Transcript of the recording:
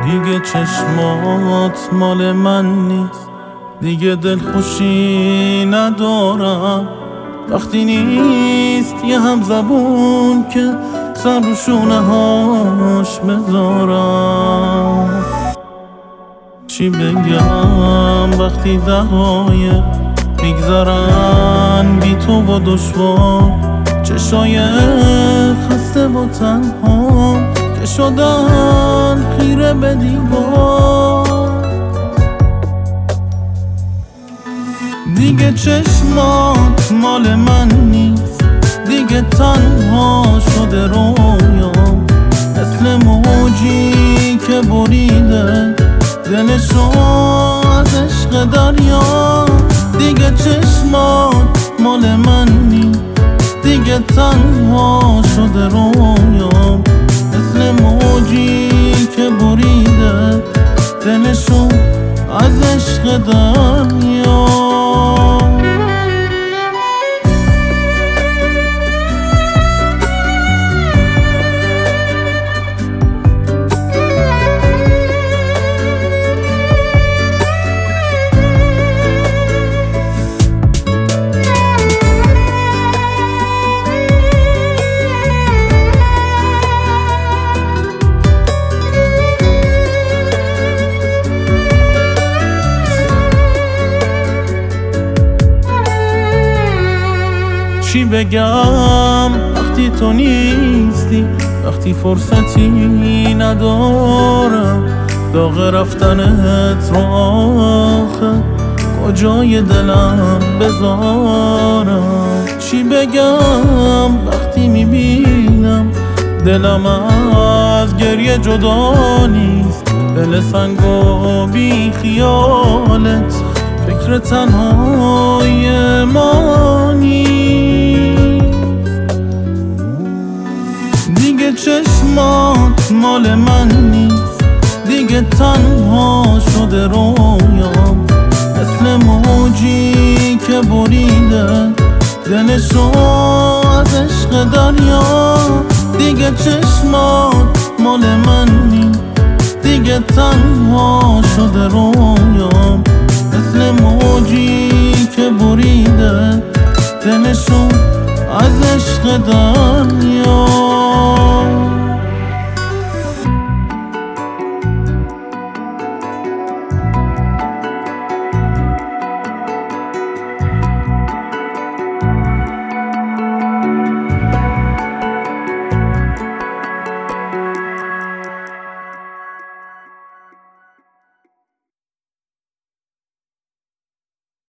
دیگه چشمات مال من نیست، دیگه دلخوشی ندارم وقتی نیست یه همزبون که سر رو شونه هاش بذارم. چی بگم وقتی دقایق میگذرن بی تو و دشوار، چشای خسته و تنها که شدن خیره به دیوار. دیگه چشمات مال من نیست، دیگه تنها شده رویام، مثل موجی که بریده دلشو از عشق دریا. دیگه چشمات مال من نیست، دیگه تنها شده رویام، مثل موجی که بریده دلشو از عشق دریا. چی بگم وقتی تو نیستی، وقتی فرصتی ندارم، داغ رفتنت رو آخه کجای دلم بذارم. چی بگم وقتی میبینم دلم از گریه جدا نیست، دل سنگ و بی خیالت فکر تنهای ما نیست. دیگه چشمات مال من نیست، دیگه تنها شده رویام، مثل موجی که بریده دلشو از عشق دریا. دیگه چشمات مال من نیست، دیگه تنها شده رویام، مثل موجی که بریده دلشو از عشق دریا.